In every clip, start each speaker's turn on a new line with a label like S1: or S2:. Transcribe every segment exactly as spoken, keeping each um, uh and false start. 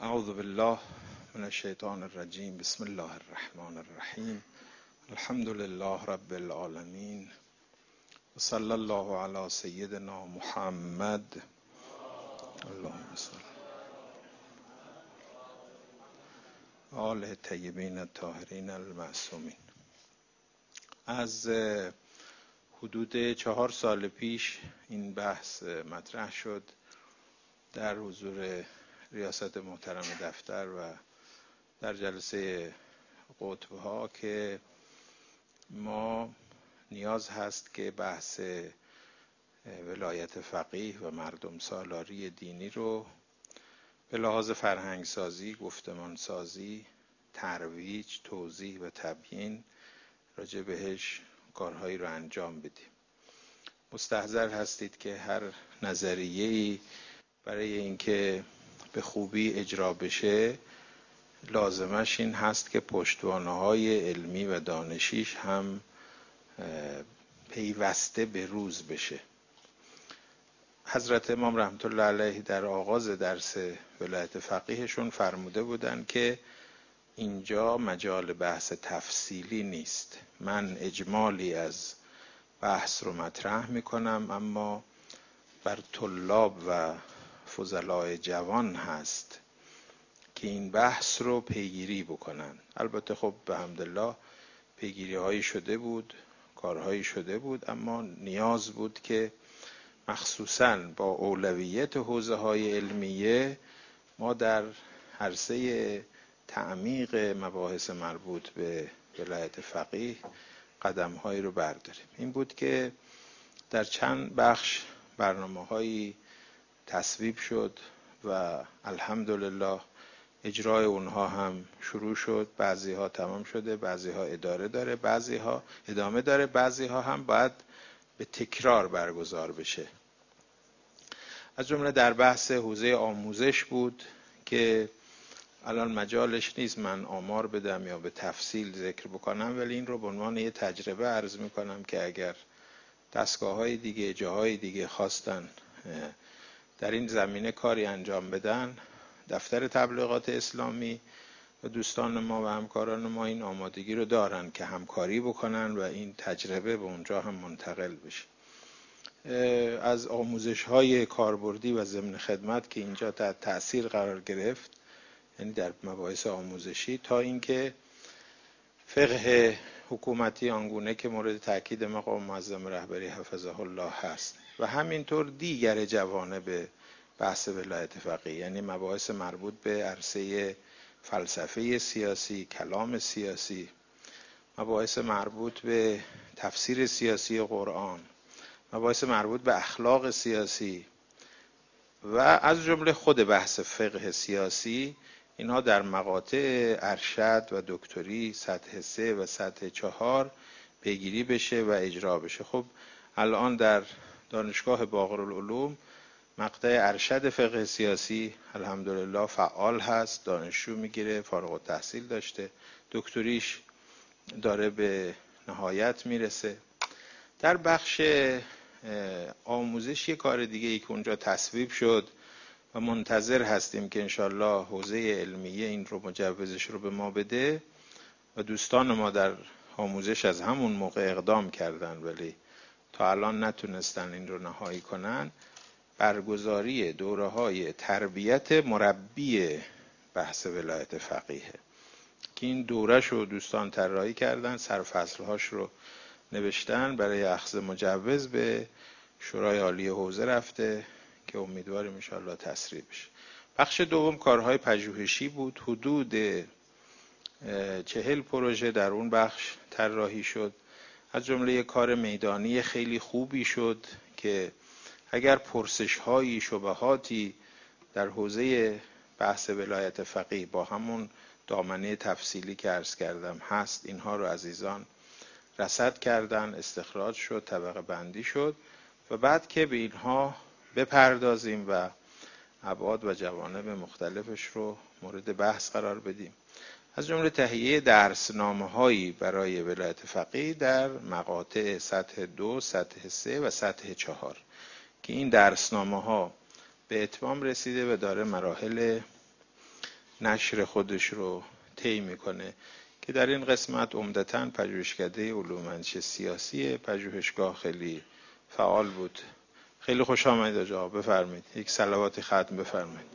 S1: اعوذ بالله من الشیطان الرجیم. بسم الله الرحمن الرحیم. الحمد لله رب العالمین و صلی الله علی سیدنا محمد. اللهم صل آل طیبین الطاهرین المعصومین. از حدود چهار سال پیش این بحث مطرح شد در حضور ریاست محترم دفتر و در جلسه قطب‌ها که ما نیاز هست که بحث ولایت فقیه و مردم سالاری دینی رو به لحاظ فرهنگ سازی، گفتمان سازی، ترویج، توضیح و تبیین راجع بهش کارهایی رو انجام بدیم. مستحضر هستید که هر نظریه‌ای برای اینکه به خوبی اجرا بشه لازمش این هست که پشتوانه‌های علمی و دانشیش هم پیوسته به روز بشه. حضرت امام رحمت الله علیه در آغاز درس ولایت فقیهشون فرموده بودن که اینجا مجال بحث تفصیلی نیست. من اجمالی از بحث رو مطرح میکنم، اما بر طلاب و فضلای جوان هست که این بحث رو پیگیری بکنن. البته خب به حمدالله پیگیری هایی شده بود، کارهایی شده بود، اما نیاز بود که مخصوصاً با اولویت حوزه های علمیه ما در عرصه تعمیق مباحث مربوط به ولایت فقیه قدم هایی رو برداریم. این بود که در چند بخش برنامه هایی تصویب شد و الحمدلله اجرای اونها هم شروع شد. بعضی ها تمام شده، بعضی ها اداره داره، بعضی ها ادامه داره، بعضی ها هم باید به تکرار برگزار بشه. از جمله در بحث حوزه آموزش بود که الان مجالش نیست من آمار بدم یا به تفصیل ذکر بکنم، ولی این رو به عنوان یه تجربه عرض میکنم که اگر دستگاه‌های دیگه، جاهای دیگه خواستن در این زمینه کاری انجام بدن، دفتر تبلیغات اسلامی و دوستان ما و همکاران ما این آمادگی رو دارن که همکاری بکنن و این تجربه به اونجا هم منتقل بشه. از آموزش‌های کاربردی و ضمن خدمت که اینجا تحت تأثیر قرار گرفت، یعنی در مباحث آموزشی، تا اینکه فقه حکومتی آنگونه که مورد تاکید مقام معظم رهبری حفظه الله هست و همینطور دیگر جوانب بحث ولایت فقیه، یعنی مباحث مربوط به عرصه فلسفه سیاسی، کلام سیاسی، مباحث مربوط به تفسیر سیاسی قرآن، مباحث مربوط به اخلاق سیاسی و از جمله خود بحث فقه سیاسی، اینها در مقاطع ارشد و دکتری سطح سه و سطح چهار پیگیری بشه و اجرا بشه. خب الان در دانشگاه باقرالعلوم مقطع ارشد فقه سیاسی الحمدلله فعال هست، دانشجو میگیره، فارغ التحصیل داشته، دکتریش داره به نهایت میرسه. در بخش آموزش یک کار دیگه ای که اونجا تصویب شد و منتظر هستیم که انشالله حوزه علمیه این رو مجوزش رو به ما بده و دوستان ما در آموزش از همون موقع اقدام کردن ولی تا الان نتونستن این رو نهایی کنن، برگزاری دوره های تربیت مربی بحث ولایت فقیه که این دورش رو دوستان طراحی کردن، سرفصلهاش رو نوشتن، برای اخذ مجوز به شورای عالی حوزه رفته که امیدواریم انشاءالله تسریع بشه. بخش دوم کارهای پژوهشی بود. حدود چهل پروژه در اون بخش طراحی شد. از جمله یک کار میدانی خیلی خوبی شد که اگر پرسش‌هایی، شبهاتی در حوزه بحث ولایت فقیه با همون دامنه تفصیلی که عرض کردم هست، اینها رو عزیزان رصد کردن، استخراج شد، طبقه بندی شد و بعد که به اینها بپردازیم و ابعاد و جوانب مختلفش رو مورد بحث قرار بدیم. از جمله تهیه درسنامه‌هایی برای ولایت فقیه در مقاطع سطح دو، سطح سه و سطح چهار که این درسنامه‌ها به اتمام رسیده و داره مراحل نشر خودش رو طی میکنه که در این قسمت عمدتاً پژوهشکده علوم اندیشه سیاسی، پژوهشگاه خیلی فعال بود. خیلی خوش آمدید آقا، بفرمایید یک صلواتی ختم بفرمایید.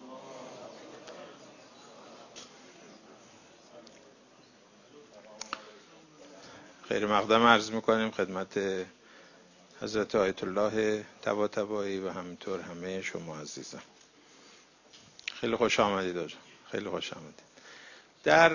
S1: خیر مقدم عرض میکنیم خدمت حضرت آیت الله طباطبایی و همینطور همه شما عزیزان. خیلی خوش آمدید آقا، خیلی خوش آمدید. در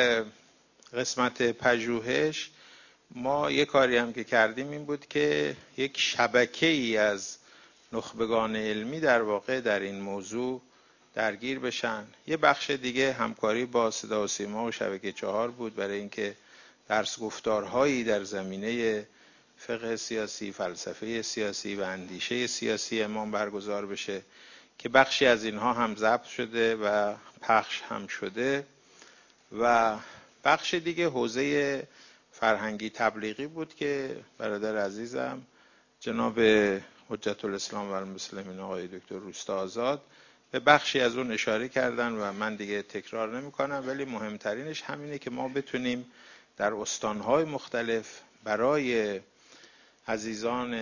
S1: قسمت پژوهش ما یک کاری هم که کردیم این بود که یک شبکه ای از نخبگان علمی در واقع در این موضوع درگیر بشن. یه بخش دیگه همکاری با صدا و سیما و شبکه چهار بود برای اینکه درس گفتارهایی در زمینه فقه سیاسی، فلسفه سیاسی و اندیشه سیاسی امام برگزار بشه که بخشی از اینها هم ضبط شده و پخش هم شده و بخش دیگه حوزه فرهنگی تبلیغی بود که برادر عزیزم جناب حجت الاسلام و المسلمین آقای دکتر روستا آزاد به بخشی از اون اشاره کردن و من دیگه تکرار نمی کنم، ولی مهمترینش همینه که ما بتونیم در استانهای مختلف برای عزیزان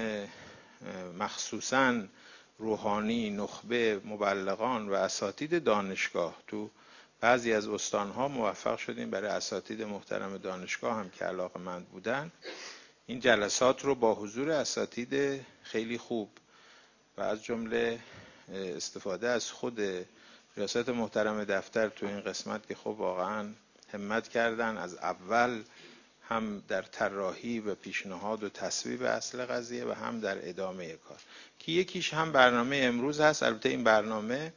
S1: مخصوصاً روحانی، نخبه، مبلغان و اساتید دانشگاه، تو بعضی از استانها موفق شدیم برای اساتید محترم دانشگاه هم که علاقه‌مند بودن این جلسات رو با حضور اساتید خیلی خوب و از جمله استفاده از خود ریاست محترم دفتر تو این قسمت که خب واقعا همت کردن از اول هم در طراحی و پیشنهاد و تصویب اصل قضیه و هم در ادامه کار که یکیش هم برنامه امروز هست. البته این برنامه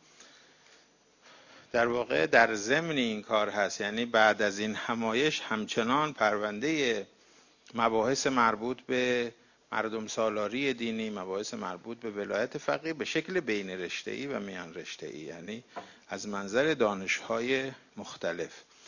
S1: در واقع در ضمن این کار هست، یعنی بعد از این همایش همچنان پرونده مباحث مربوط به مردم سالاری دینی، مباحث مربوط به ولایت فقیه به شکل بین رشته‌ای و میان رشته‌ای، یعنی از منظر دانش‌های مختلف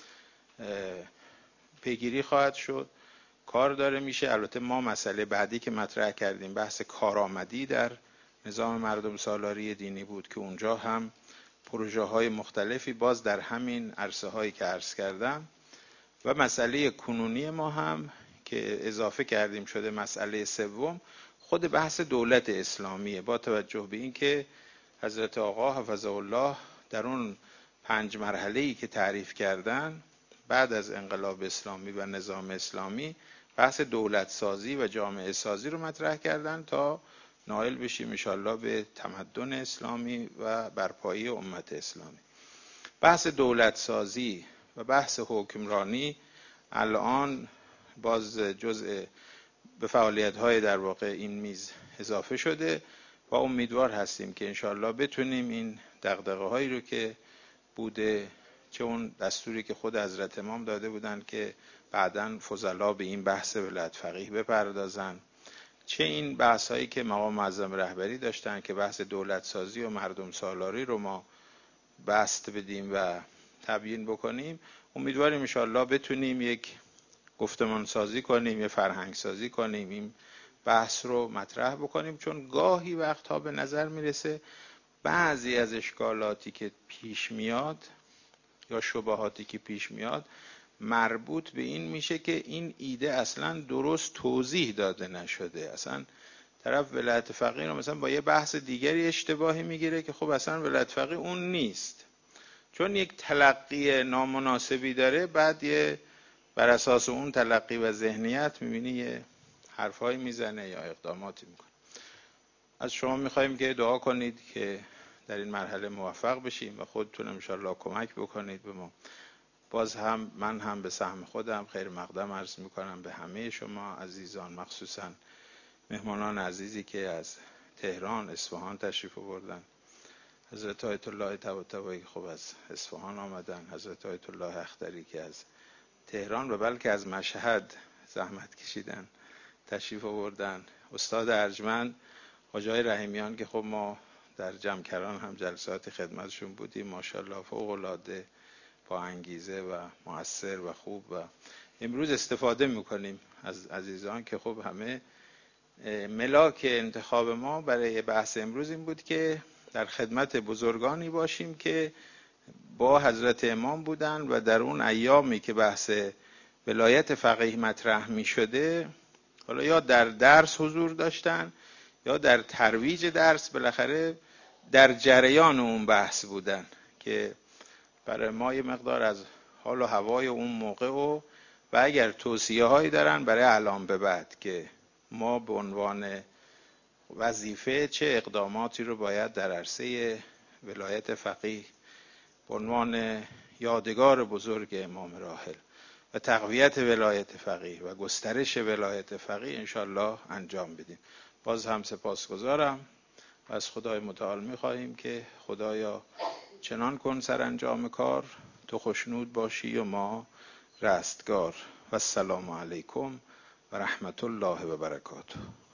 S1: پیگیری خواهد شد. کار داره میشه. البته ما مسئله بعدی که مطرح کردیم بحث کارآمدی در نظام مردم سالاری دینی بود که اونجا هم پروژه های مختلفی باز در همین عرصه هایی که عرض کردم و مسئله کنونی ما هم که اضافه کردیم شده مسئله سوم خود بحث دولت اسلامیه، با توجه به این که حضرت آقا حفظه الله در اون پنج مرحله‌ای که تعریف کردن بعد از انقلاب اسلامی و نظام اسلامی بحث دولت سازی و جامعه سازی رو مطرح کردن تا نائل بشیم انشاءالله به تمدن اسلامی و برپایی امت اسلامی. بحث دولت سازی و بحث حکمرانی الان باز جزء به فعالیت‌های در واقع این میز اضافه شده و امیدوار هستیم که انشاءالله بتونیم این دغدغه‌هایی رو که بوده، چه اون دستوری که خود حضرت امام داده بودن که بعداً فضلا به این بحث ولایت فقیه بپردازن، چه این بحث هایی که مقام معظم رهبری داشتن که بحث دولت سازی و مردم سالاری رو ما بسط بدیم و تبیین بکنیم. امیدواریم ان شاءالله بتونیم یک گفتمان سازی کنیم، یک فرهنگ سازی کنیم، این بحث رو مطرح بکنیم، چون گاهی وقتها به نظر میرسه بعضی از اشکالاتی که پیش میاد یا شبهاتی که پیش میاد مربوط به این میشه که این ایده اصلا درست توضیح داده نشده. اصلا طرف ولایت فقیه رو مثلا با یه بحث دیگری اشتباهی میگیره که خب اصلا ولایت فقیه اون نیست، چون یک تلقی نامناسبی داره، بعد یه بر اساس اون تلقی و ذهنیت میبینی یه حرفایی میزنه یا اقداماتی میکنه. از شما میخوایم که دعا کنید که در این مرحله موفق بشیم و خودتون انشاءالله کمک بکنید به ما. باز هم من هم به سهم خودم خیر مقدم عرض میکنم به همه شما عزیزان، مخصوصا مهمانان عزیزی که از تهران، اصفهان تشریف آوردن. حضرت آیت الله طباطبایی خب از اصفهان آمدن، حضرت آیت الله اختری که از تهران و بلکه از مشهد زحمت کشیدن تشریف آوردن، استاد ارجمند حاجی رحیمیان که خب ما در جمکران هم جلسات خدمتشون بودیم، ماشاءالله فوق العاده با انگیزه و مؤثر و خوب، و امروز استفاده میکنیم از عزیزان که خب همه ملاک انتخاب ما برای بحث امروز این بود که در خدمت بزرگانی باشیم که با حضرت امام بودن و در اون ایامی که بحث ولایت فقیه مطرح می شده، حالا یا در درس حضور داشتن یا در ترویج درس، بالاخره در جریان اون بحث بودن که برای ما یه مقدار از حال و هوای اون موقع و و اگر توصیه هایی دارن برای الان به بعد که ما به عنوان وظیفه چه اقداماتی رو باید در عرصه ولایت فقیه به عنوان یادگار بزرگ امام راحل و تقویت ولایت فقیه و گسترش ولایت فقیه انشالله انجام بدیم. باز هم سپاسگزارم و از خدای متعال می‌خواهیم که خدایا چنان کن سرانجام کار تو خوشنود باشی و ما رستگار. و السلام علیکم و رحمت الله و برکاته.